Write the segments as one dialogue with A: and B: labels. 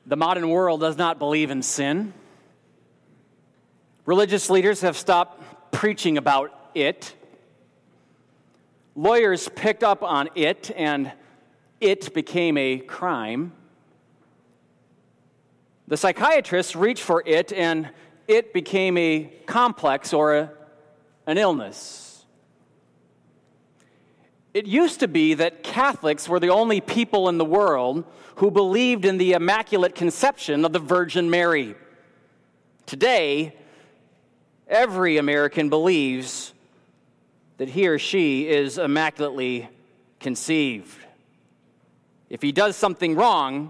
A: The modern world does not believe in sin. Religious leaders have stopped preaching about it. Lawyers picked up on it, and it became a crime. The psychiatrists reached for it, and it became a complex or an illness. It used to be that Catholics were the only people in the world who believed in the Immaculate Conception of the Virgin Mary. Today, every American believes that he or she is immaculately conceived. If he does something wrong,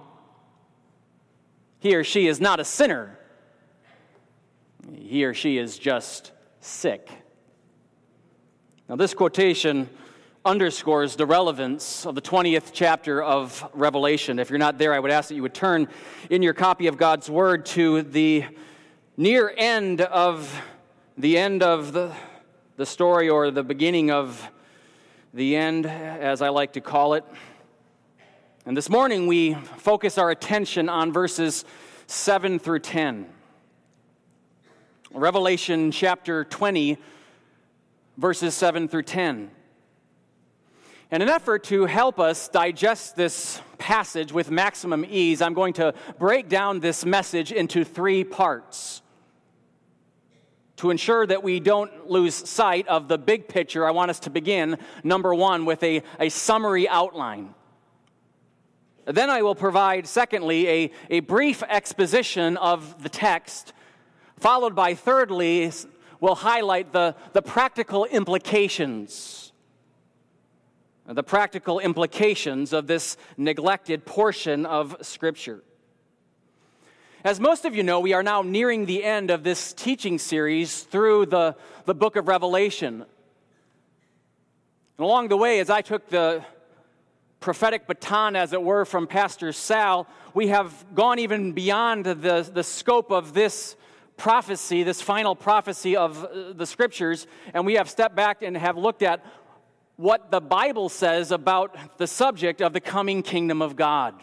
A: he or she is not a sinner. He or she is just sick. Now, this quotation underscores the relevance of the 20th chapter of Revelation. If you're not there, I would ask that you would turn in your copy of God's Word to the near end of the story, or the beginning of the end, as I like to call it. And this morning we focus our attention on verses 7 through 10. Revelation chapter 20, verses 7 through 10. In an effort to help us digest this passage with maximum ease, I'm going to break down this message into 3 parts. To ensure that we don't lose sight of the big picture, I want us to begin, number 1, with a summary outline. Then I will provide, secondly, a brief exposition of the text, followed by, thirdly, we'll highlight the practical implications. The practical implications of this neglected portion of Scripture. As most of you know, we are now nearing the end of this teaching series through the book of Revelation. And along the way, as I took the prophetic baton, as it were, from Pastor Sal, we have gone even beyond the scope of this prophecy, this final prophecy of the Scriptures, and we have stepped back and have looked at what the Bible says about the subject of the coming kingdom of God.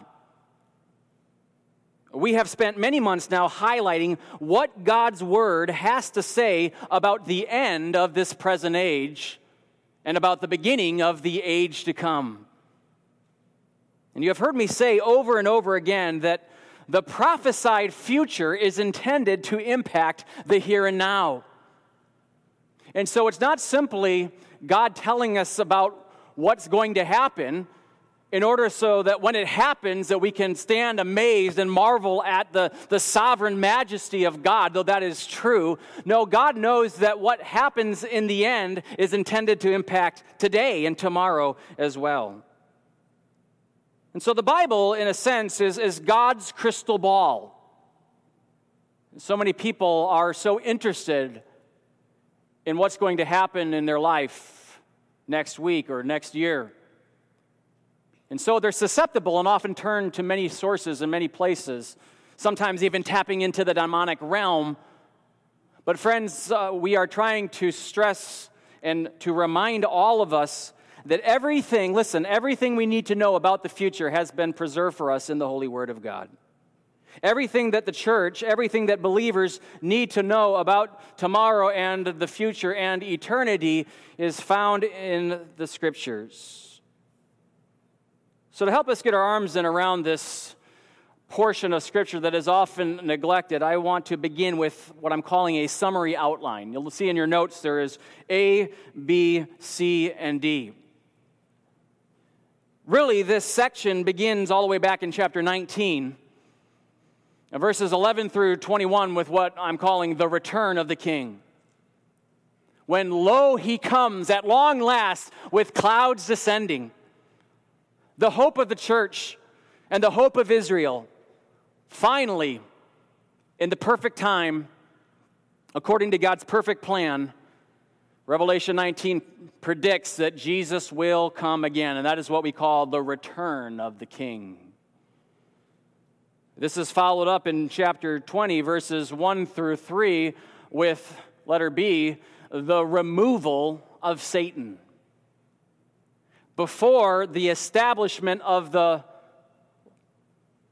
A: We have spent many months now highlighting what God's Word has to say about the end of this present age and about the beginning of the age to come. And you have heard me say over and over again that the prophesied future is intended to impact the here and now. And so it's not simply God telling us about what's going to happen in order so that when it happens that we can stand amazed and marvel at the sovereign majesty of God, though that is true. No, God knows that what happens in the end is intended to impact today and tomorrow as well. And so the Bible, in a sense, is God's crystal ball. So many people are so interested in what's going to happen in their life next week or next year. And so they're susceptible and often turn to many sources and many places, sometimes even tapping into the demonic realm. But friends, we are trying to stress and to remind all of us that everything we need to know about the future has been preserved for us in the Holy Word of God. Everything that the church, everything that believers need to know about tomorrow and the future and eternity is found in the Scriptures. So to help us get our arms around this portion of Scripture that is often neglected, I want to begin with what I'm calling a summary outline. You'll see in your notes there is A, B, C, and D. Really, this section begins all the way back in chapter 19, verses 11 through 21, with what I'm calling the return of the King. When, lo, he comes at long last with clouds descending. The hope of the church and the hope of Israel, finally, in the perfect time, according to God's perfect plan, Revelation 19 predicts that Jesus will come again, and that is what we call the return of the King. This is followed up in chapter 20, verses 1 through 3, with, letter B, the removal of Satan. Before the establishment of the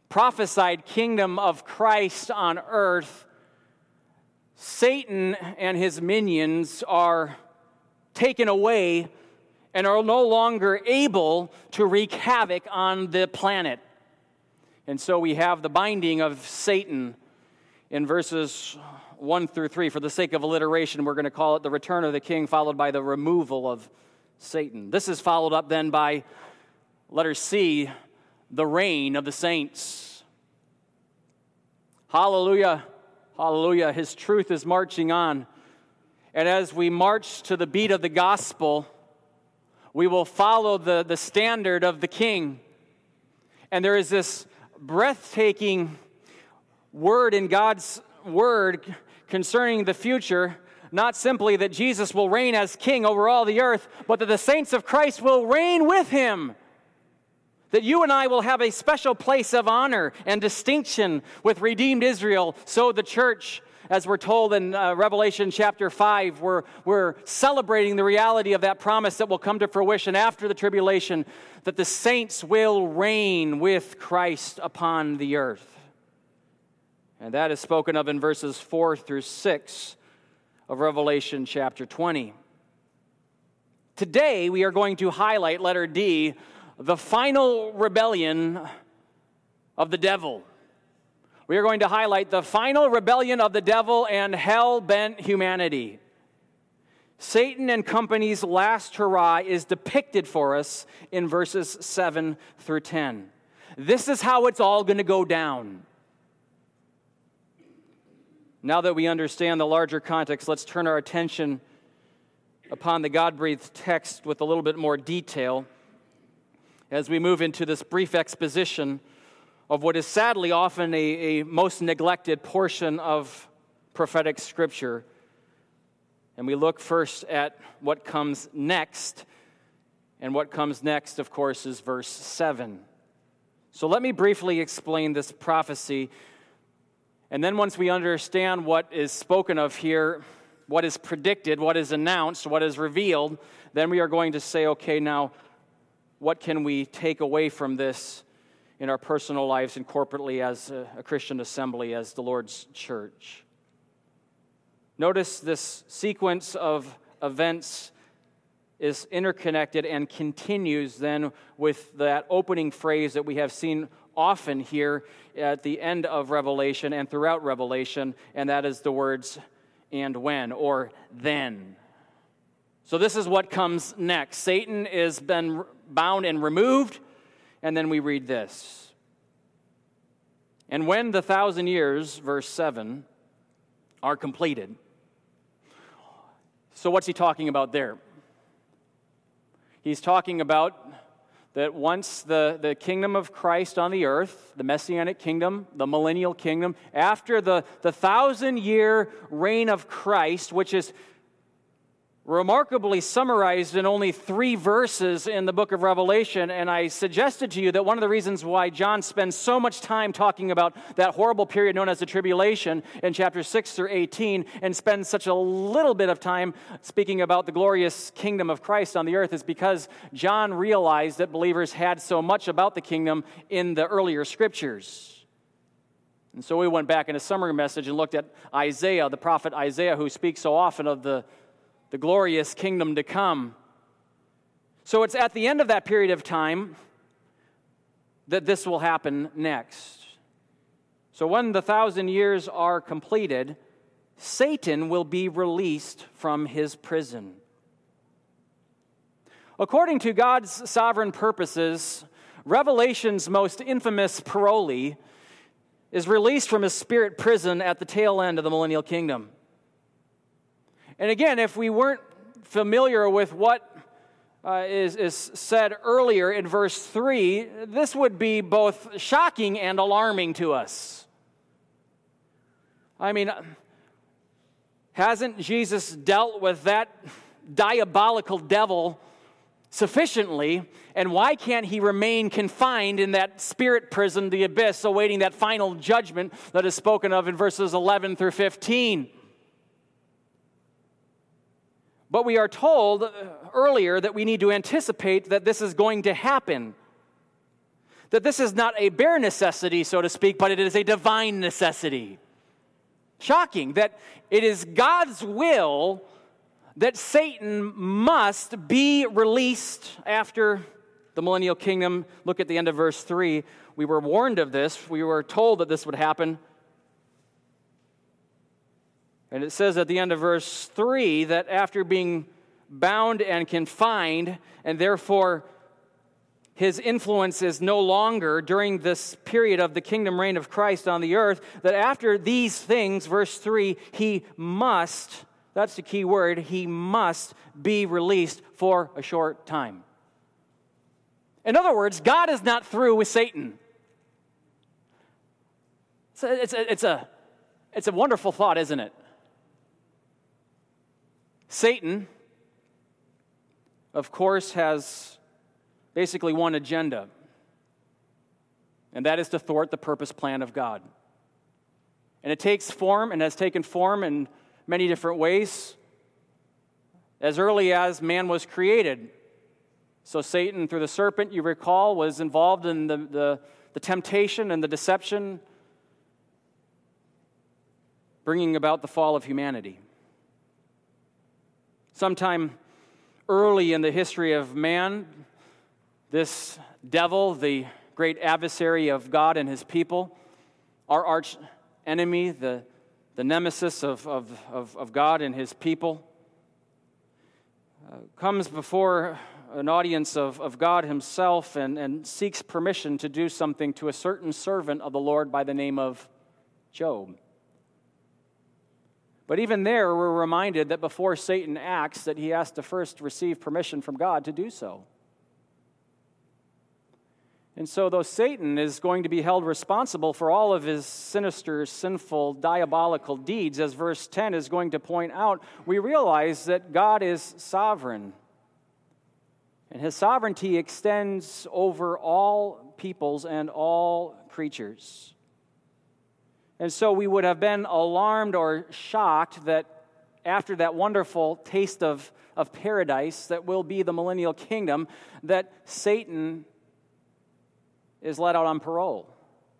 A: prophesied kingdom of Christ on earth, Satan and his minions are taken away and are no longer able to wreak havoc on the planet. And so we have the binding of Satan in verses 1 through 3. For the sake of alliteration, we're going to call it the return of the king, followed by the removal of Satan. This is followed up then by, letter C, the reign of the saints. Hallelujah, hallelujah. His truth is marching on. And as we march to the beat of the gospel, we will follow the standard of the king. And there is this breathtaking word in God's word concerning the future, not simply that Jesus will reign as king over all the earth, but that the saints of Christ will reign with him. That you and I will have a special place of honor and distinction with redeemed Israel. So the church, as we're told in Revelation chapter 5, we're celebrating the reality of that promise that will come to fruition after the tribulation, that the saints will reign with Christ upon the earth. And that is spoken of in verses 4 through 6 of Revelation chapter 20. Today we are going to highlight, letter D, the final rebellion of the devil. We are going to highlight the final rebellion of the devil and hell-bent humanity. Satan and company's last hurrah is depicted for us in verses 7 through 10. This is how it's all going to go down. Now that we understand the larger context, let's turn our attention upon the God-breathed text with a little bit more detail as we move into this brief exposition of what is sadly often a most neglected portion of prophetic scripture. And we look first at what comes next. And what comes next, of course, is verse 7. So let me briefly explain this prophecy. And then once we understand what is spoken of here, what is predicted, what is announced, what is revealed, then we are going to say, okay, now, what can we take away from this in our personal lives and corporately as a Christian assembly, as the Lord's church? Notice this sequence of events is interconnected and continues then with that opening phrase that we have seen often here at the end of Revelation and throughout Revelation, and that is the words, and when, or then. So this is what comes next. Satan is been bound and removed, and then we read this. And when the 1,000 years, verse 7, are completed. So what's he talking about there? He's talking about that once the kingdom of Christ on the earth, the Messianic kingdom, the millennial kingdom, after the 1,000-year reign of Christ, which is remarkably summarized in only 3 verses in the book of Revelation, and I suggested to you that one of the reasons why John spends so much time talking about that horrible period known as the tribulation in chapters 6 through 18, and spends such a little bit of time speaking about the glorious kingdom of Christ on the earth is because John realized that believers had so much about the kingdom in the earlier scriptures. And so we went back in a summary message and looked at Isaiah, the prophet Isaiah, who speaks so often of the glorious kingdom to come. So it's at the end of that period of time that this will happen next. So when the 1,000 years are completed, Satan will be released from his prison. According to God's sovereign purposes, Revelation's most infamous parolee is released from his spirit prison at the tail end of the millennial kingdom. And again, if we weren't familiar with what is said earlier in verse 3, this would be both shocking and alarming to us. I mean, hasn't Jesus dealt with that diabolical devil sufficiently? And why can't he remain confined in that spirit prison, the abyss, awaiting that final judgment that is spoken of in verses 11 through 15? But we are told earlier that we need to anticipate that this is going to happen. That this is not a bare necessity, so to speak, but it is a divine necessity. Shocking that it is God's will that Satan must be released after the millennial kingdom. Look at the end of verse 3. We were warned of this. We were told that this would happen. And it says at the end of verse 3 that after being bound and confined, and therefore his influence is no longer during this period of the kingdom reign of Christ on the earth, that after these things, verse 3, he must, that's the key word, he must be released for a short time. In other words, God is not through with Satan. It's a wonderful thought, isn't it? Satan, of course, has basically one agenda, and that is to thwart the purpose plan of God. And it takes form and has taken form in many different ways as early as man was created. So Satan, through the serpent, you recall, was involved in the temptation and the deception, bringing about the fall of humanity. Sometime early in the history of man, this devil, the great adversary of God and his people, our arch enemy, the nemesis of God and his people, comes before an audience of God himself and seeks permission to do something to a certain servant of the Lord by the name of Job. But even there, we're reminded that before Satan acts, that he has to first receive permission from God to do so. And so though Satan is going to be held responsible for all of his sinister, sinful, diabolical deeds, as verse 10 is going to point out, we realize that God is sovereign. And his sovereignty extends over all peoples and all creatures. And so we would have been alarmed or shocked that after that wonderful taste of paradise that will be the millennial kingdom, that Satan is let out on parole.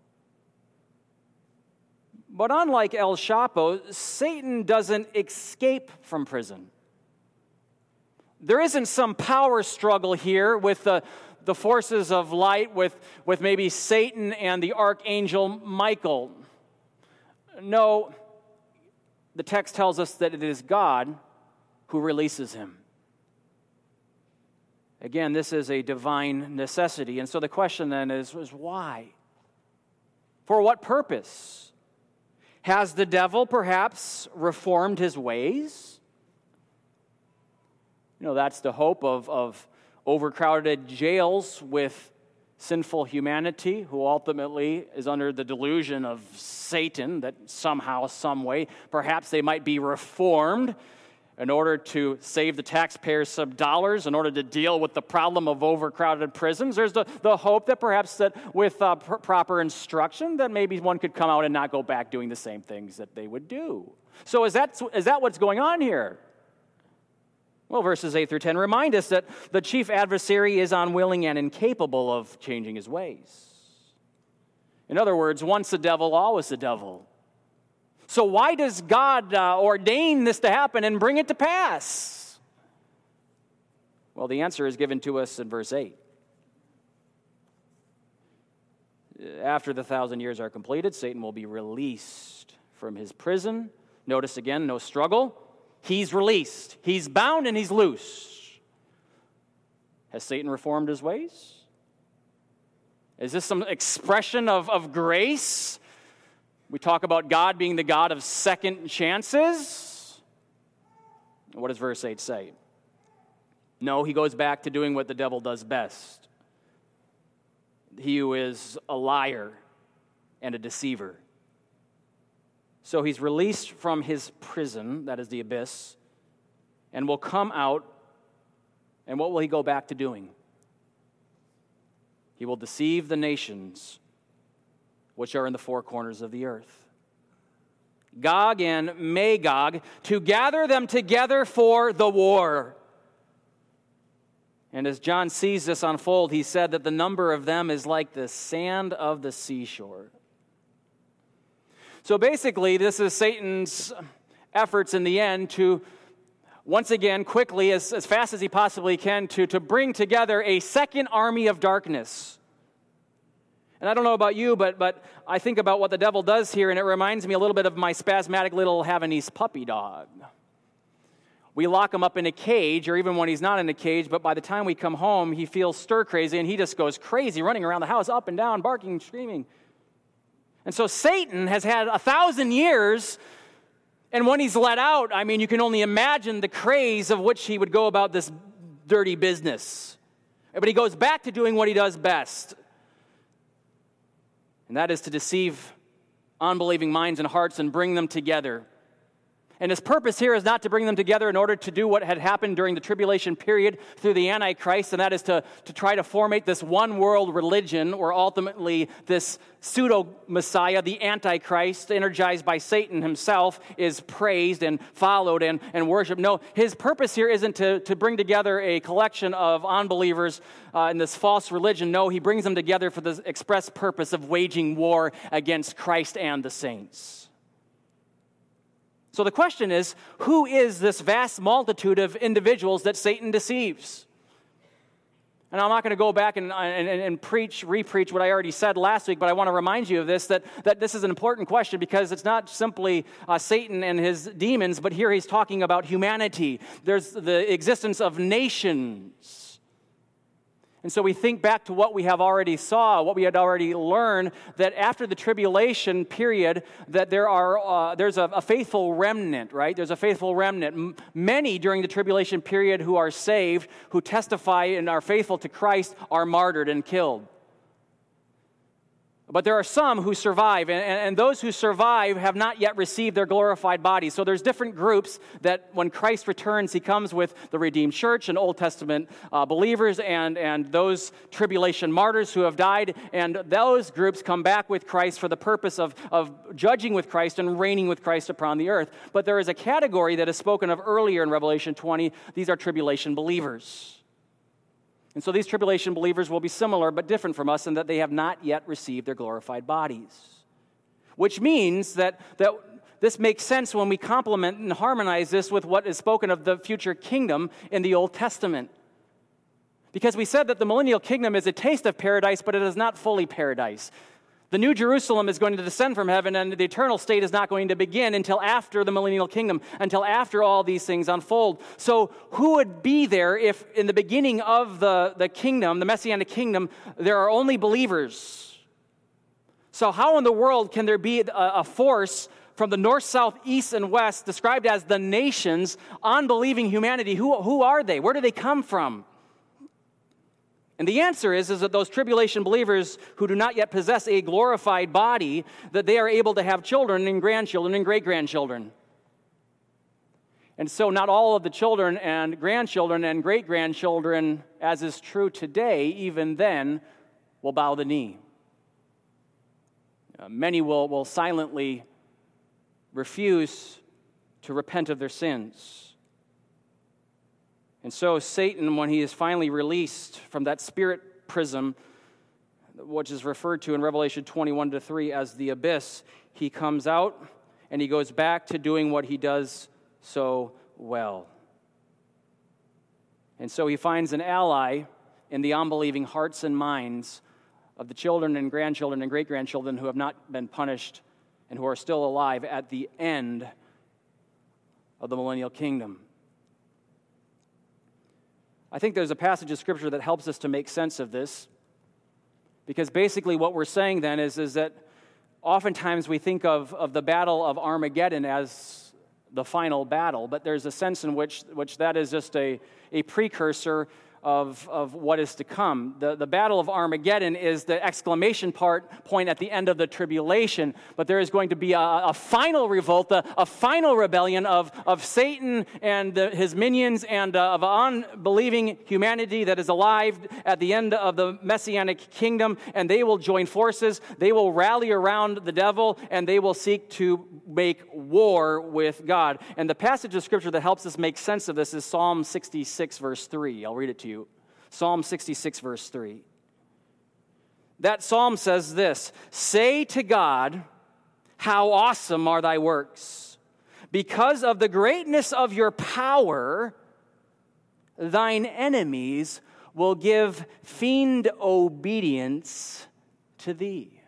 A: But unlike El Chapo, Satan doesn't escape from prison. There isn't some power struggle here with the forces of light, with maybe Satan and the archangel Michael. No, the text tells us that it is God who releases him. Again, this is a divine necessity. And so the question then is why? For what purpose? Has the devil perhaps reformed his ways? You know, that's the hope of overcrowded jails with sinful humanity who ultimately is under the delusion of Satan that somehow, some way, perhaps they might be reformed in order to save the taxpayers some dollars, in order to deal with the problem of overcrowded prisons. There's the hope that perhaps that with proper instruction that maybe one could come out and not go back doing the same things that they would do. So is that what's going on here? Well, verses 8 through 10 remind us that the chief adversary is unwilling and incapable of changing his ways. In other words, once the devil, always the devil. So why does God ordain this to happen and bring it to pass? Well, the answer is given to us in verse 8. After the 1,000 years are completed, Satan will be released from his prison. Notice again, no struggle. He's released. He's bound and he's loose. Has Satan reformed his ways? Is this some expression of grace? We talk about God being the God of second chances. What does verse 8 say? No, he goes back to doing what the devil does best. He who is a liar and a deceiver. So he's released from his prison, that is the abyss, and will come out, and what will he go back to doing? He will deceive the nations which are in the four corners of the earth. Gog and Magog, to gather them together for the war. And as John sees this unfold, he said that the number of them is like the sand of the seashore. So basically, this is Satan's efforts in the end to, once again, quickly, as fast as he possibly can, to bring together a second army of darkness. And I don't know about you, but I think about what the devil does here, and it reminds me a little bit of my spasmodic little Havanese puppy dog. We lock him up in a cage, or even when he's not in a cage, but by the time we come home, he feels stir crazy, and he just goes crazy, running around the house, up and down, barking, screaming. And so Satan has had 1,000 years, and when he's let out, I mean, you can only imagine the craze of which he would go about this dirty business. But he goes back to doing what he does best, and that is to deceive unbelieving minds and hearts and bring them together. And his purpose here is not to bring them together in order to do what had happened during the tribulation period through the Antichrist, and that is to try to formate this one-world religion, or ultimately this pseudo-Messiah, the Antichrist, energized by Satan himself, is praised and followed and worshipped. No, his purpose here isn't to bring together a collection of unbelievers in this false religion. No, he brings them together for the express purpose of waging war against Christ and the saints. So the question is, who is this vast multitude of individuals that Satan deceives? And I'm not going to go back and repreach what I already said last week, but I want to remind you of this, that this is an important question, because it's not simply Satan and his demons, but here he's talking about humanity. There's the existence of nations. And so we think back to what we have already saw, what we had already learned, that after the tribulation period, that there's a faithful remnant, right? There's a faithful remnant. Many during the tribulation period who are saved, who testify and are faithful to Christ, are martyred and killed. But there are some who survive, and those who survive have not yet received their glorified bodies. So there's different groups that when Christ returns, he comes with the redeemed church and Old Testament believers and those tribulation martyrs who have died. And those groups come back with Christ for the purpose of judging with Christ and reigning with Christ upon the earth. But there is a category that is spoken of earlier in Revelation 20. These are tribulation believers. And so these tribulation believers will be similar but different from us in that they have not yet received their glorified bodies. Which means that this makes sense when we complement and harmonize this with what is spoken of the future kingdom in the Old Testament. Because we said that the millennial kingdom is a taste of paradise, but it is not fully paradise. The New Jerusalem is going to descend from heaven, and the eternal state is not going to begin until after the millennial kingdom, until after all these things unfold. So who would be there if in the beginning of the kingdom, the Messianic kingdom, there are only believers? So how in the world can there be a force from the north, south, east, and west described as the nations, unbelieving humanity? Who are they? Where do they come from? And the answer is that those tribulation believers who do not yet possess a glorified body, that they are able to have children and grandchildren and great-grandchildren. And so not all of the children and grandchildren and great-grandchildren, as is true today, even then, will bow the knee. Many will silently refuse to repent of their sins. And so Satan, when he is finally released from that spirit prison, which is referred to in Revelation 21-3 as the abyss, he comes out and he goes back to doing what he does so well. And so he finds an ally in the unbelieving hearts and minds of the children and grandchildren and great-grandchildren who have not been punished and who are still alive at the end of the millennial kingdom. I think there's a passage of Scripture that helps us to make sense of this, because basically what we're saying then is that oftentimes we think of the battle of Armageddon as the final battle, but there's a sense in which that is just a precursor of what is to come. The battle of Armageddon is the exclamation point at the end of the tribulation, but there is going to be a final revolt, a final rebellion of Satan and his minions and of unbelieving humanity that is alive at the end of the Messianic kingdom, and they will join forces, they will rally around the devil, and they will seek to make war with God. And the passage of Scripture that helps us make sense of this is Psalm 66, verse 3. I'll read it to you. Psalm 66, verse 3. That psalm says this, "Say to God, how awesome are thy works. Because of the greatness of your power, thine enemies will give feigned obedience to thee."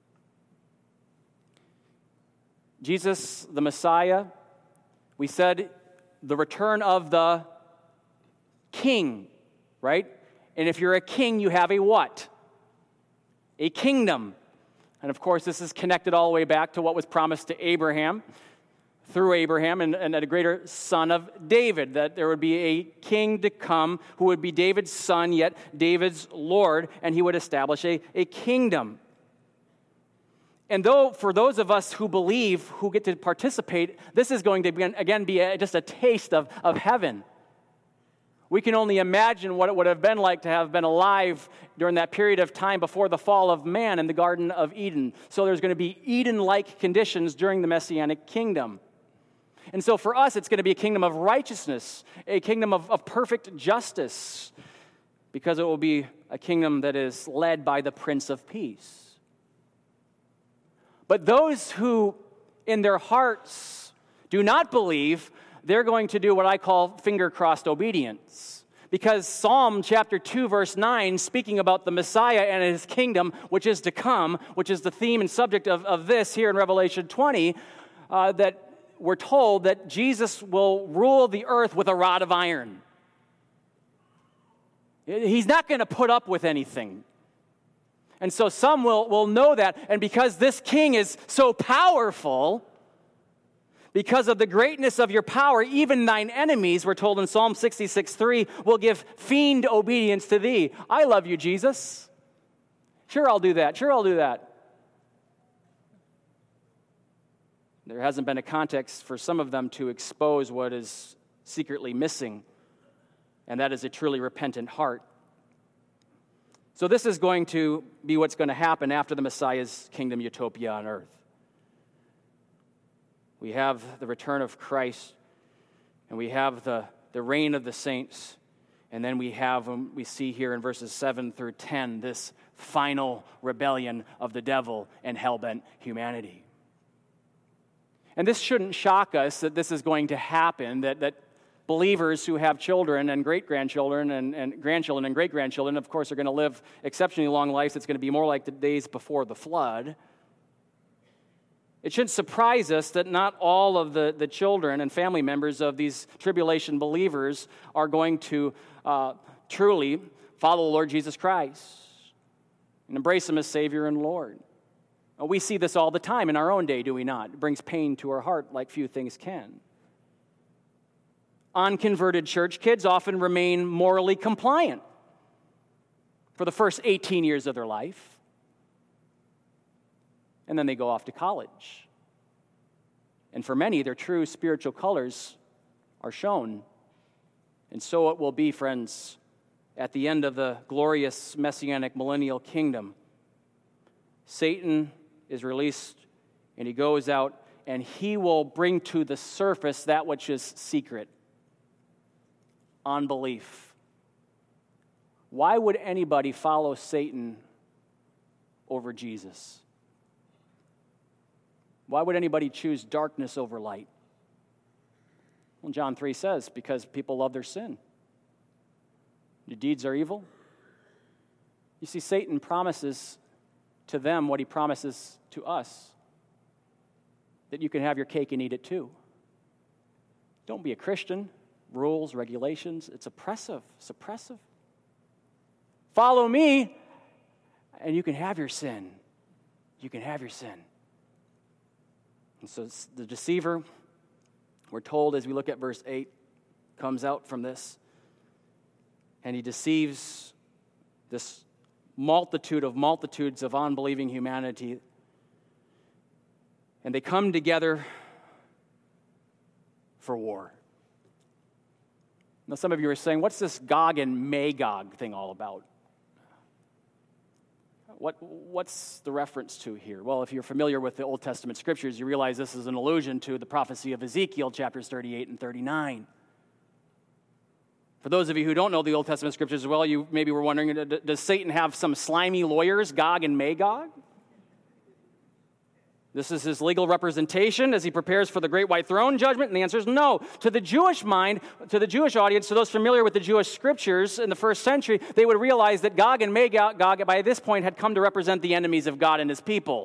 A: Jesus, the Messiah, we said the return of the king, right? And if you're a king, you have a what? A kingdom. And of course, this is connected all the way back to what was promised to Abraham, through Abraham, and a greater son of David, that there would be a king to come who would be David's son, yet David's Lord, and he would establish a kingdom. And though for those of us who believe, who get to participate, this is going to be just a taste of heaven. We can only imagine what it would have been like to have been alive during that period of time before the fall of man in the Garden of Eden. So there's going to be Eden-like conditions during the Messianic kingdom. And so for us, it's going to be a kingdom of righteousness, a kingdom of perfect justice, because it will be a kingdom that is led by the Prince of Peace. But those who in their hearts do not believe, they're going to do what I call finger-crossed obedience. Because Psalm chapter 2, verse 9, speaking about the Messiah and his kingdom, which is to come, which is the theme and subject of this here in Revelation 20, that we're told that Jesus will rule the earth with a rod of iron. He's not going to put up with anything. And so some will know that, and because this king is so powerful, because of the greatness of your power, even thine enemies, we're told in Psalm 66:3, will give feigned obedience to thee. I love you, Jesus. Sure, I'll do that. Sure, I'll do that. There hasn't been a context for some of them to expose what is secretly missing, and that is a truly repentant heart. So this is going to be what's going to happen after the Messiah's kingdom utopia on earth. We have the return of Christ, and we have the reign of the saints, and then we see here in verses 7 through 10, this final rebellion of the devil and hell-bent humanity. And this shouldn't shock us that this is going to happen, that believers who have children and great-grandchildren and grandchildren and great-grandchildren, of course, are going to live exceptionally long lives. It's going to be more like the days before the flood. It shouldn't surprise us that not all of the children and family members of these tribulation believers are going to truly follow the Lord Jesus Christ and embrace Him as Savior and Lord. We see this all the time in our own day, do we not? It brings pain to our heart like few things can. Unconverted church kids often remain morally compliant for the first 18 years of their life. And then they go off to college. And for many, their true spiritual colors are shown. And so it will be, friends, at the end of the glorious messianic millennial kingdom. Satan is released, and he goes out, and he will bring to the surface that which is secret. Unbelief. Why would anybody follow Satan over Jesus? Why would anybody choose darkness over light? Well, John 3 says, because people love their sin. Your deeds are evil. You see, Satan promises to them what he promises to us, that you can have your cake and eat it too. Don't be a Christian. Rules, regulations, it's oppressive. It's oppressive. Follow me, and you can have your sin. You can have your sin. And so the deceiver, we're told as we look at verse 8, comes out from this, and he deceives this multitudes of unbelieving humanity, and they come together for war. Now, some of you are saying, what's this Gog and Magog thing all about? What's the reference to here? Well, if you're familiar with the Old Testament scriptures, you realize this is an allusion to the prophecy of Ezekiel, chapters 38 and 39. For those of you who don't know the Old Testament scriptures as well, you maybe were wondering, does Satan have some slimy lawyers, Gog and Magog? This is his legal representation as he prepares for the great white throne judgment, and the answer is no. To the Jewish mind, to the Jewish audience, to those familiar with the Jewish scriptures in the first century, they would realize that Gog and Magog, by this point, had come to represent the enemies of God and his people.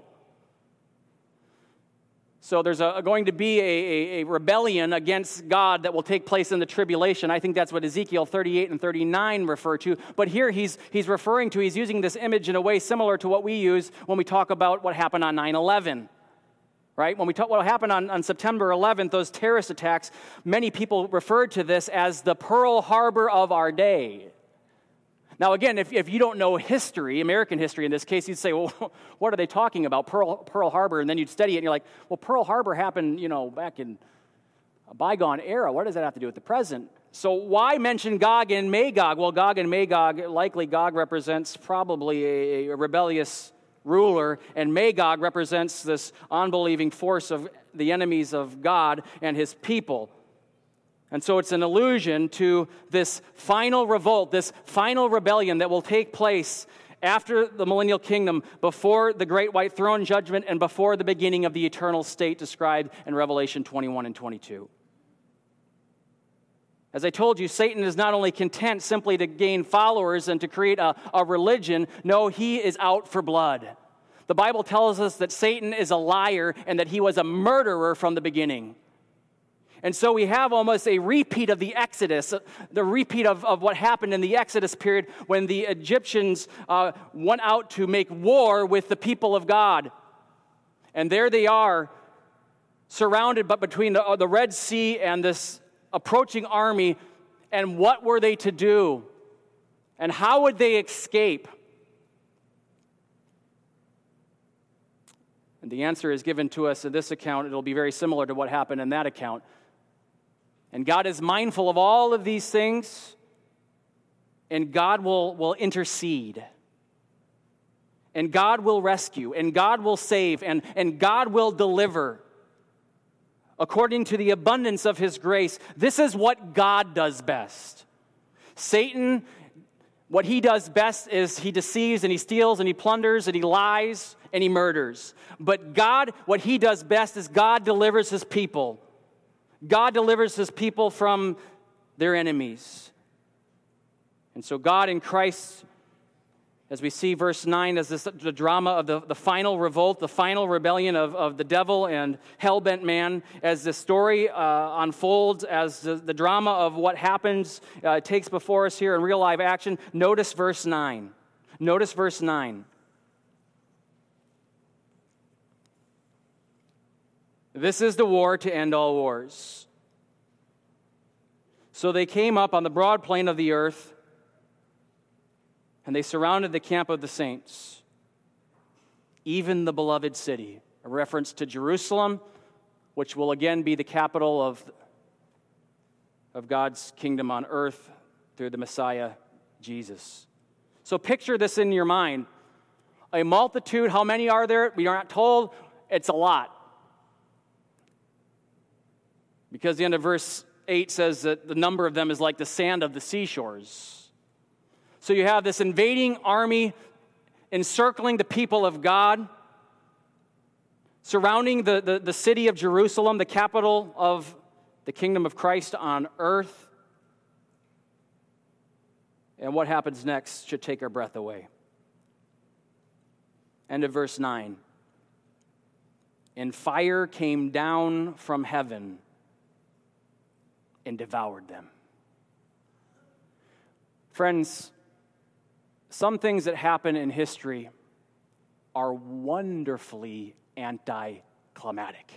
A: So there's going to be a rebellion against God that will take place in the tribulation. I think that's what Ezekiel 38 and 39 refer to. But here he's using this image in a way similar to what we use when we talk about what happened on 9/11. Right? When we talk what happened on September 11th, those terrorist attacks, many people referred to this as the Pearl Harbor of our day. Now, again, if you don't know history, American history in this case, you'd say, well, what are they talking about, Pearl Harbor? And then you'd study it, and you're like, well, Pearl Harbor happened, back in a bygone era. What does that have to do with the present? So why mention Gog and Magog? Well, Gog and Magog, likely Gog represents probably a rebellious ruler, and Magog represents this unbelieving force of the enemies of God and his people. And so it's an allusion to this final revolt, this final rebellion that will take place after the millennial kingdom, before the great white throne judgment, and before the beginning of the eternal state described in Revelation 21 and 22. As I told you, Satan is not only content simply to gain followers and to create a religion. No, he is out for blood. The Bible tells us that Satan is a liar and that he was a murderer from the beginning. And so we have almost a repeat of the Exodus, the repeat of what happened in the Exodus period when the Egyptians went out to make war with the people of God. And there they are, surrounded but between the Red Sea and this approaching army, and what were they to do? And how would they escape? And the answer is given to us in this account. It'll be very similar to what happened in that account. And God is mindful of all of these things, and God will intercede. And God will rescue, and God will save, and God will deliver. According to the abundance of his grace, this is what God does best. Satan, what he does best is he deceives and he steals and he plunders and he lies and he murders. But God, what he does best is God delivers his people. God delivers his people from their enemies. And so God in Christ, as we see verse 9, as the drama of the final revolt, the final rebellion of the devil and hell-bent man, as the story unfolds, as the drama of what happens takes before us here in real live action, notice verse 9. Notice verse 9. This is the war to end all wars. So they came up on the broad plain of the earth, and they surrounded the camp of the saints, even the beloved city, a reference to Jerusalem, which will again be the capital of God's kingdom on earth through the Messiah, Jesus. So picture this in your mind. A multitude, how many are there? We are not told. It's a lot. Because the end of verse 8 says that the number of them is like the sand of the seashores. So you have this invading army encircling the people of God, surrounding the city of Jerusalem, the capital of the kingdom of Christ on earth. And what happens next should take our breath away. End of verse 9. And fire came down from heaven and devoured them. Friends, some things that happen in history are wonderfully anticlimactic.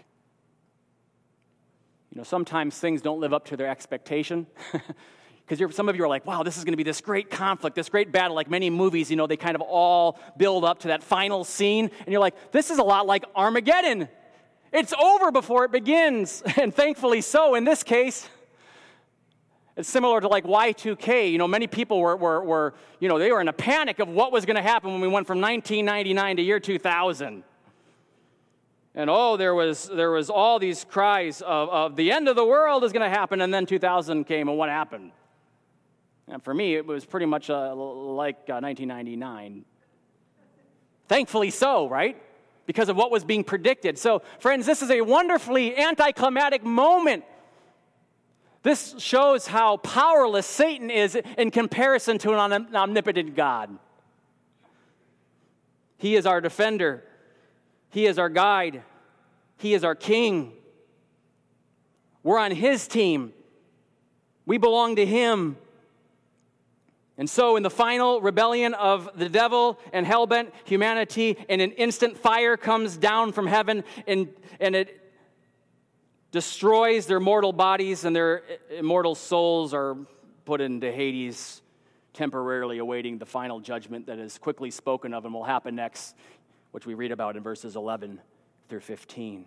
A: Sometimes things don't live up to their expectation. Because some of you are like, wow, this is going to be this great conflict, this great battle. Like many movies, they kind of all build up to that final scene. And you're like, this is a lot like Armageddon. It's over before it begins. And thankfully so in this case. It's similar to like Y2K. Many people were they were in a panic of what was going to happen when we went from 1999 to year 2000. And there was all these cries of the end of the world is going to happen, and then 2000 came, and what happened? And for me, it was pretty much like 1999. Thankfully so, right? Because of what was being predicted. So, friends, this is a wonderfully anticlimactic moment. This shows how powerless Satan is in comparison to an omnipotent God. He is our defender. He is our guide. He is our king. We're on his team. We belong to him. And so in the final rebellion of the devil and hell-bent humanity, in an instant fire comes down from heaven and it destroys their mortal bodies, and their immortal souls are put into Hades, temporarily awaiting the final judgment that is quickly spoken of and will happen next, which we read about in verses 11 through 15.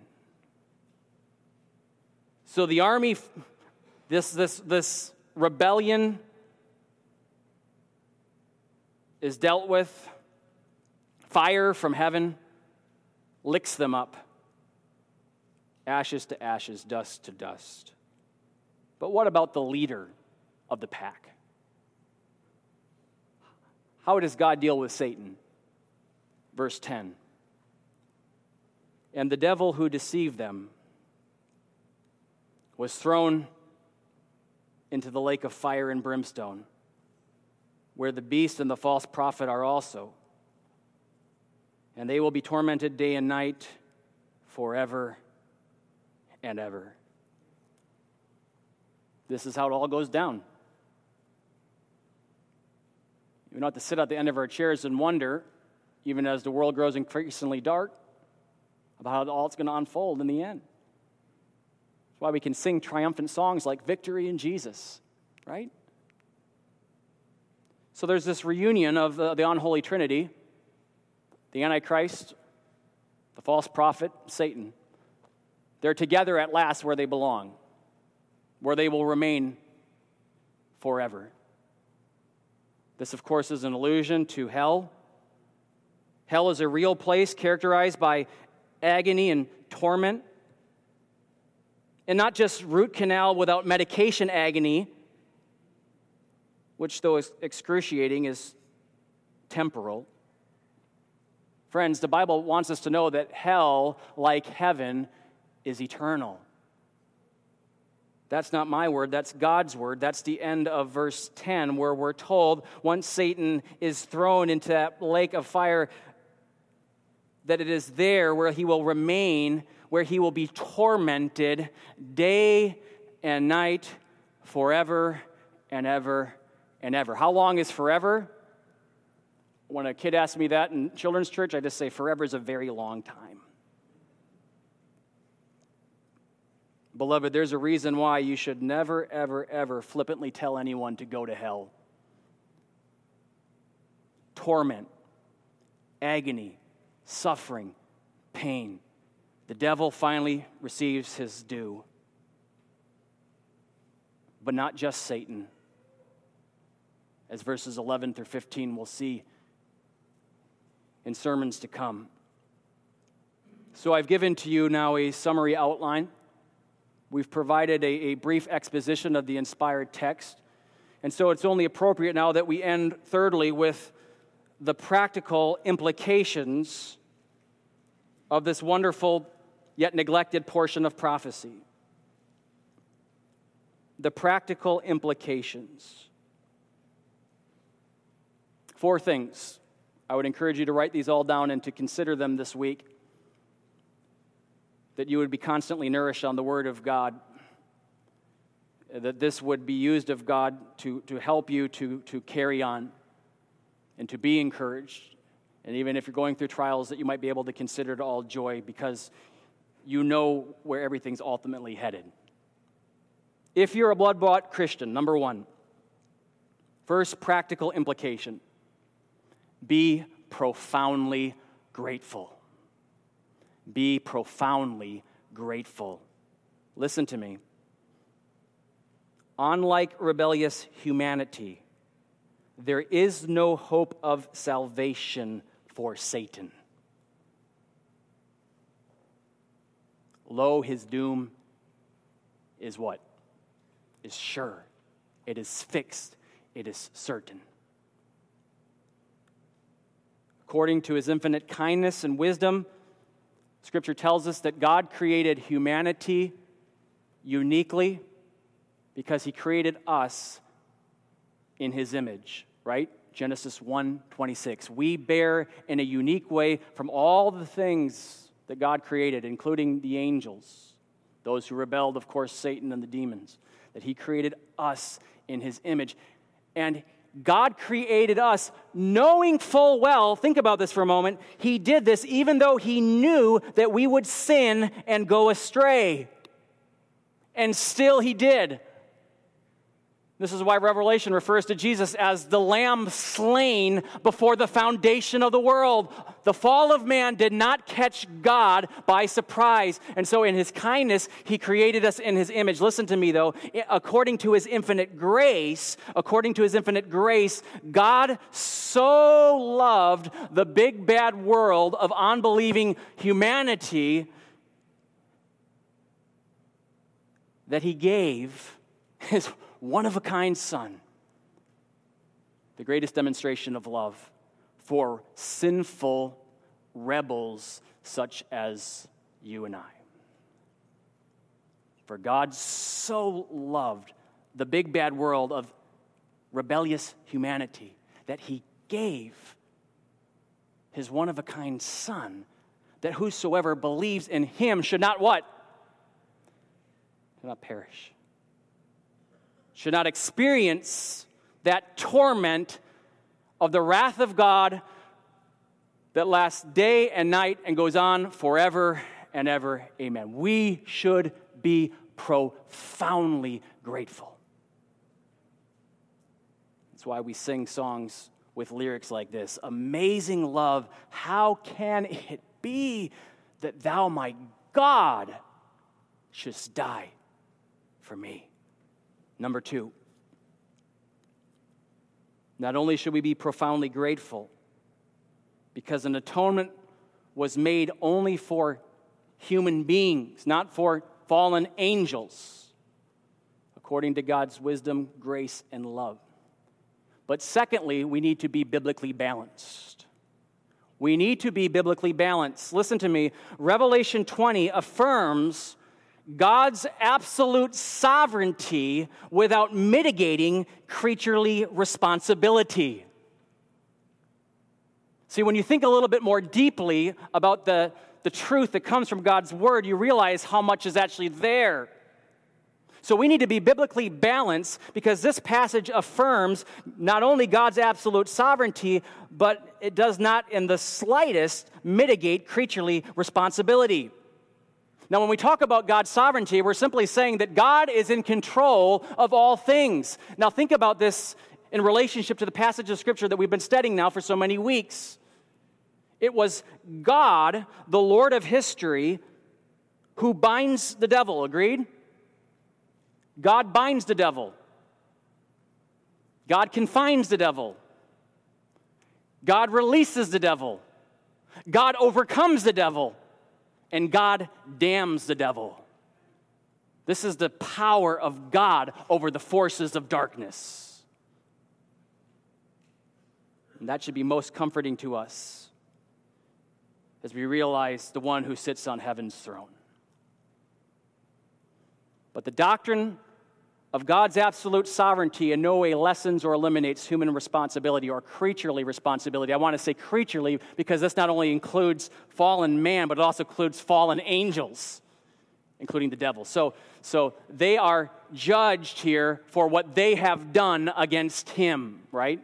A: So the army, this rebellion is dealt with. Fire from heaven licks them up. Ashes to ashes, dust to dust. But what about the leader of the pack? How does God deal with Satan? Verse 10. And the devil who deceived them was thrown into the lake of fire and brimstone, where the beast and the false prophet are also. And they will be tormented day and night forever and ever. This is how it all goes down. We don't have to sit at the end of our chairs and wonder, even as the world grows increasingly dark, about how all it's going to unfold in the end. That's why we can sing triumphant songs like Victory in Jesus, right? So there's this reunion of the unholy trinity, the Antichrist, the false prophet, Satan. They're together at last where they belong, where they will remain forever. This, of course, is an allusion to hell. Hell is a real place characterized by agony and torment. And not just root canal without medication agony, which, though excruciating, is temporal. Friends, the Bible wants us to know that hell, like heaven, is eternal. That's not my word, that's God's word. That's the end of verse 10, where we're told once Satan is thrown into that lake of fire, that it is there where he will remain, where he will be tormented day and night forever and ever and ever. How long is forever? When a kid asks me that in children's church, I just say forever is a very long time. Beloved, there's a reason why you should never, ever, ever flippantly tell anyone to go to hell. Torment, agony, suffering, pain. The devil finally receives his due. But not just Satan. As verses 11 through 15 we'll see in sermons to come. So I've given to you now a summary outline. We've provided a brief exposition of the inspired text. And so it's only appropriate now that we end, thirdly, with the practical implications of this wonderful yet neglected portion of prophecy. The practical implications. 4 things. I would encourage you to write these all down and to consider them this week, that you would be constantly nourished on the Word of God, that this would be used of God to help you to carry on and to be encouraged. And even if you're going through trials, that you might be able to consider it all joy because you know where everything's ultimately headed. If you're a blood-bought Christian, number 1, first practical implication, be profoundly grateful. Be profoundly grateful. Listen to me. Unlike rebellious humanity, there is no hope of salvation for Satan. Lo, his doom is what? Is sure. It is fixed. it is certain. According to his infinite kindness and wisdom, Scripture tells us that God created humanity uniquely because he created us in his image, right? Genesis 1:26. We bear in a unique way from all the things that God created, including the angels, those who rebelled, of course, Satan and the demons, that he created us in his image. And God created us knowing full well, think about this for a moment, he did this even though he knew that we would sin and go astray. And still he did. This is why Revelation refers to Jesus as the Lamb slain before the foundation of the world. The fall of man did not catch God by surprise. And so in his kindness, he created us in his image. Listen to me, though. According to his infinite grace, God so loved the big bad world of unbelieving humanity that he gave his one-of-a-kind Son, the greatest demonstration of love for sinful rebels such as you and I. For God so loved the big bad world of rebellious humanity that he gave his one-of-a-kind Son, that whosoever believes in him should not what? Should not perish. Should not experience that torment of the wrath of God that lasts day and night and goes on forever and ever. Amen. We should be profoundly grateful. That's why we sing songs with lyrics like this. Amazing love, how can it be that thou, my God, shouldst die for me? Number 2, not only should we be profoundly grateful because an atonement was made only for human beings, not for fallen angels, according to God's wisdom, grace, and love. But secondly, we need to be biblically balanced. We need to be biblically balanced. Listen to me. Revelation 20 affirms God's absolute sovereignty without mitigating creaturely responsibility. See, when you think a little bit more deeply about the truth that comes from God's word, you realize how much is actually there. So we need to be biblically balanced because this passage affirms not only God's absolute sovereignty, but it does not in the slightest mitigate creaturely responsibility. Now, when we talk about God's sovereignty, we're simply saying that God is in control of all things. Now, think about this in relationship to the passage of Scripture that we've been studying now for so many weeks. It was God, the Lord of history, who binds the devil, agreed? God binds the devil. God confines the devil. God releases the devil. God overcomes the devil. And God damns the devil. This is the power of God over the forces of darkness. And that should be most comforting to us as we realize the one who sits on heaven's throne. But the doctrine of God's absolute sovereignty in no way lessens or eliminates human responsibility or creaturely responsibility. I want to say creaturely because this not only includes fallen man, but it also includes fallen angels, including the devil. So they are judged here for what they have done against him, right?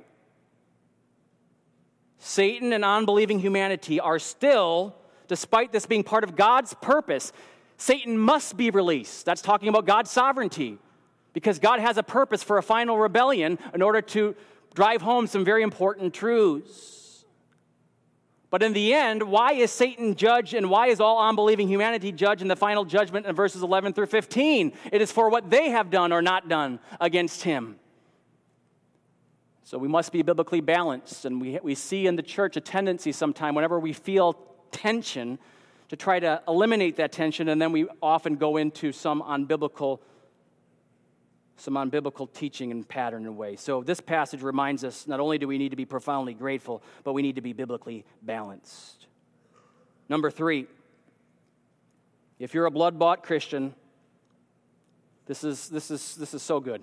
A: Satan and unbelieving humanity are still, despite this being part of God's purpose, Satan must be released. That's talking about God's sovereignty. Because God has a purpose for a final rebellion in order to drive home some very important truths. But in the end, why is Satan judged and why is all unbelieving humanity judged in the final judgment in verses 11 through 15? It is for what they have done or not done against him. So we must be biblically balanced. And we see in the church a tendency sometime whenever we feel tension to try to eliminate that tension, and then we often go into some unbiblical some unbiblical teaching and pattern and way. So this passage reminds us not only do we need to be profoundly grateful, but we need to be biblically balanced. Number 3, if you're a blood-bought Christian, this is so good.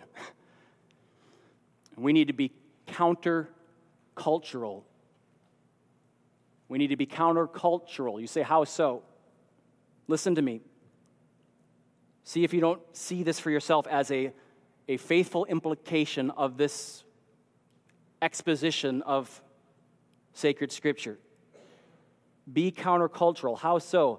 A: We need to be countercultural. We need to be countercultural. You say, how so? Listen to me. See if you don't see this for yourself as a faithful implication of this exposition of sacred Scripture. Be countercultural. How so?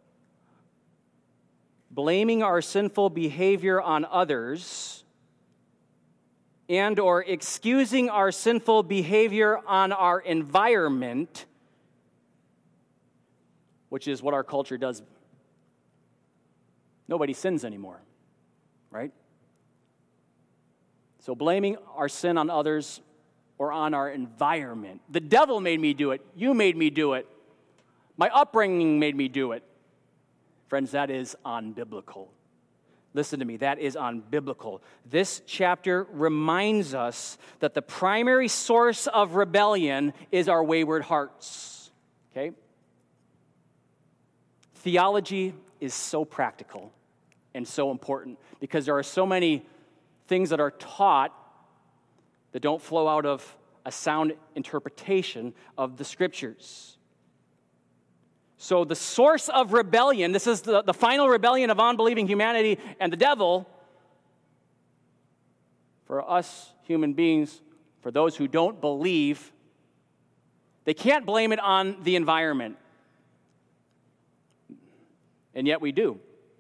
A: Blaming our sinful behavior on others and or excusing our sinful behavior on our environment, which is what our culture does. Nobody sins anymore, right? So blaming our sin on others or on our environment. The devil made me do it. You made me do it. My upbringing made me do it. Friends, that is unbiblical. Listen to me, that is unbiblical. This chapter reminds us that the primary source of rebellion is our wayward hearts. Okay? Theology is so practical and so important because there are so many things that are taught that don't flow out of a sound interpretation of the Scriptures. So the source of rebellion, this is the final rebellion of unbelieving humanity and the devil. For us human beings, for those who don't believe, they can't blame it on the environment. And yet we do.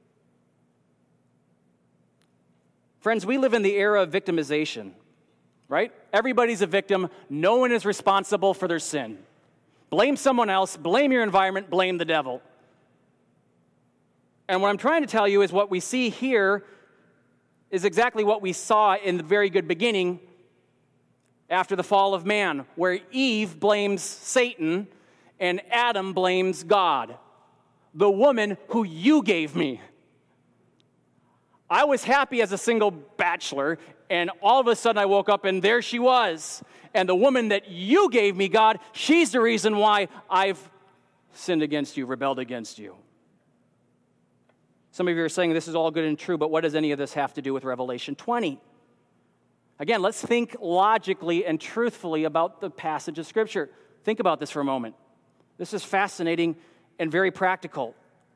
A: Friends, we live in the era of victimization, right? Everybody's a victim. No one is responsible for their sin. Blame someone else, blame your environment, blame the devil. And what I'm trying to tell you is what we see here is exactly what we saw in the very good beginning after the fall of man, where Eve blames Satan and Adam blames God, the woman who you gave me. I was happy as a single bachelor, and all of a sudden I woke up and there she was. And the woman that you gave me, God, she's the reason why I've sinned against you, rebelled against you. Some of you are saying this is all good and true, but what does any of this have to do with Revelation 20? Again, let's think logically and truthfully about the passage of Scripture. Think about this for a moment. This is fascinating and very practical.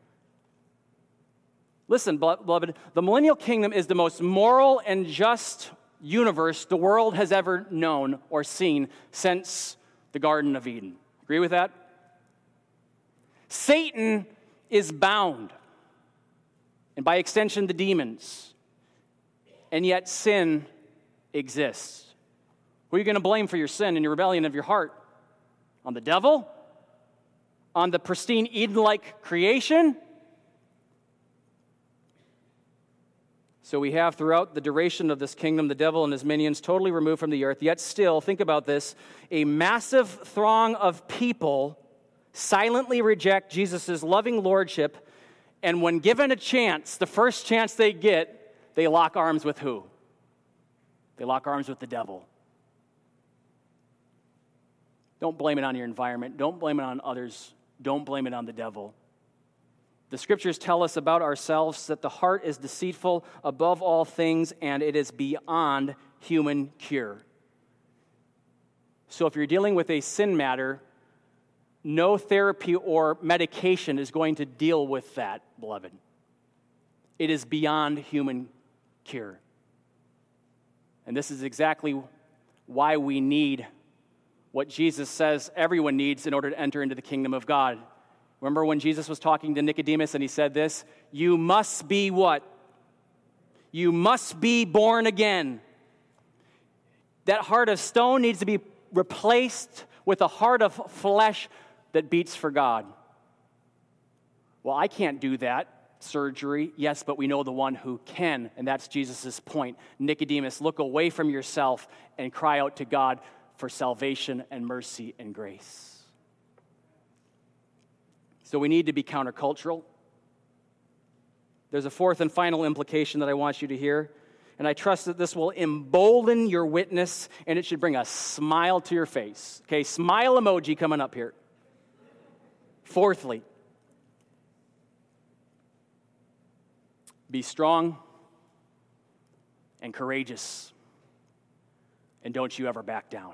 A: Listen, beloved, the millennial kingdom is the most moral and just universe the world has ever known or seen since the Garden of Eden. Agree with that? Satan is bound, and by extension, the demons, and yet sin exists. Who are you going to blame for your sin and your rebellion of your heart? On the devil? On the pristine Eden-like creation? So we have throughout the duration of this kingdom, the devil and his minions totally removed from the earth, yet still, think about this, a massive throng of people silently reject Jesus' loving lordship, and when given a chance, the first chance they get, they lock arms with who? They lock arms with the devil. Don't blame it on your environment. Don't blame it on others. Don't blame it on the devil. The Scriptures tell us about ourselves that the heart is deceitful above all things, and it is beyond human cure. So if you're dealing with a sin matter, no therapy or medication is going to deal with that, beloved. It is beyond human cure. And this is exactly why we need what Jesus says everyone needs in order to enter into the kingdom of God. Remember when Jesus was talking to Nicodemus and he said this? You must be what? You must be born again. That heart of stone needs to be replaced with a heart of flesh that beats for God. Well, I can't do that. Surgery, yes, but we know the one who can, and that's Jesus' point. Nicodemus, look away from yourself and cry out to God for salvation and mercy and grace. So we need to be countercultural. There's a fourth and final implication that I want you to hear, And I trust that this will embolden your witness, and it should bring a smile to your face. Okay, smile emoji coming up here. Fourthly, be strong and courageous, and don't you ever back down.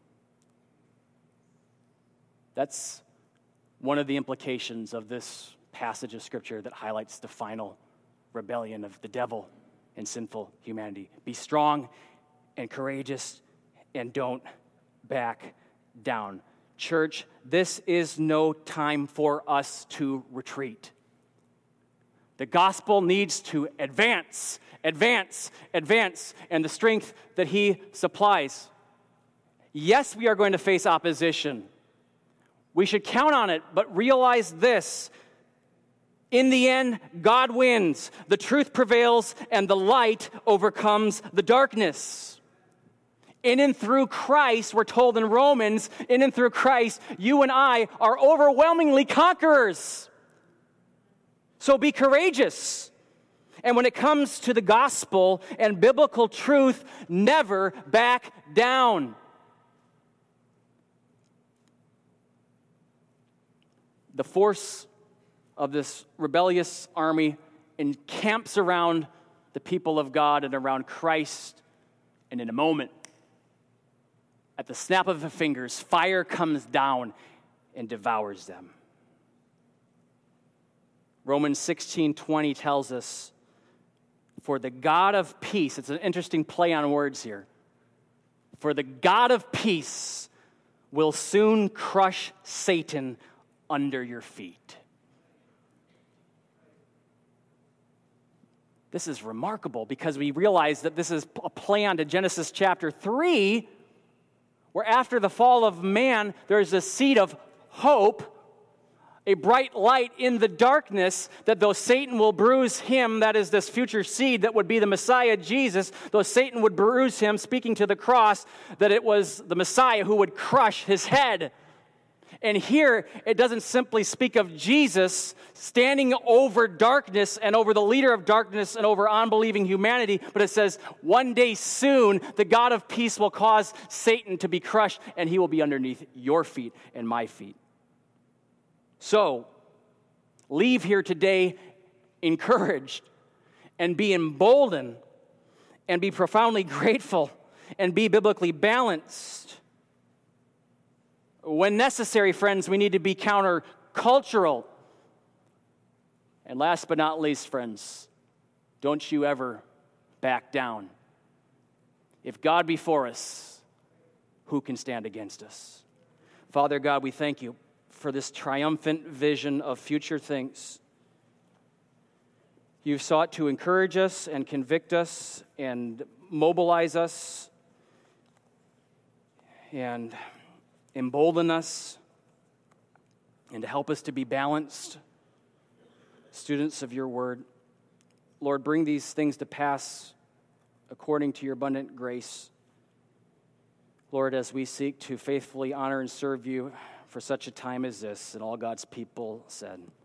A: That's one of the implications of this passage of Scripture that highlights the final rebellion of the devil and sinful humanity. Be strong and courageous, and don't back down. Church, this is no time for us to retreat. The gospel needs to advance, advance, advance, and the strength that he supplies. Yes, we are going to face opposition. We should count on it, but realize this. In the end, God wins. The truth prevails, and the light overcomes the darkness. In and through Christ, we're told in Romans, in and through Christ, you and I are overwhelmingly conquerors. So be courageous. And when it comes to the gospel and biblical truth, never back down. The force of this rebellious army encamps around the people of God and around Christ, and in a moment, at the snap of the fingers, fire comes down and devours them. Romans 16:20 tells us, for the God of peace, it's an interesting play on words here, for the God of peace will soon crush Satan under your feet. This is remarkable because we realize that this is a play on to Genesis chapter 3, where after the fall of man, there's a seed of hope, a bright light in the darkness, that though Satan will bruise him, that is this future seed that would be the Messiah, Jesus, though Satan would bruise him, speaking to the cross, that it was the Messiah who would crush his head. And here, it doesn't simply speak of Jesus standing over darkness and over the leader of darkness and over unbelieving humanity, but it says, one day soon, the God of peace will cause Satan to be crushed, and he will be underneath your feet and my feet. So, leave here today encouraged, and be emboldened, and be profoundly grateful, and be biblically balanced. When necessary, friends, we need to be countercultural. And last but not least, friends, don't you ever back down. If God be for us, who can stand against us? Father God, we thank you for this triumphant vision of future things. You've sought to encourage us and convict us and mobilize us and embolden us, and to help us to be balanced students of your word. Lord, bring these things to pass according to your abundant grace. Lord, as we seek to faithfully honor and serve you for such a time as this, and all God's people said.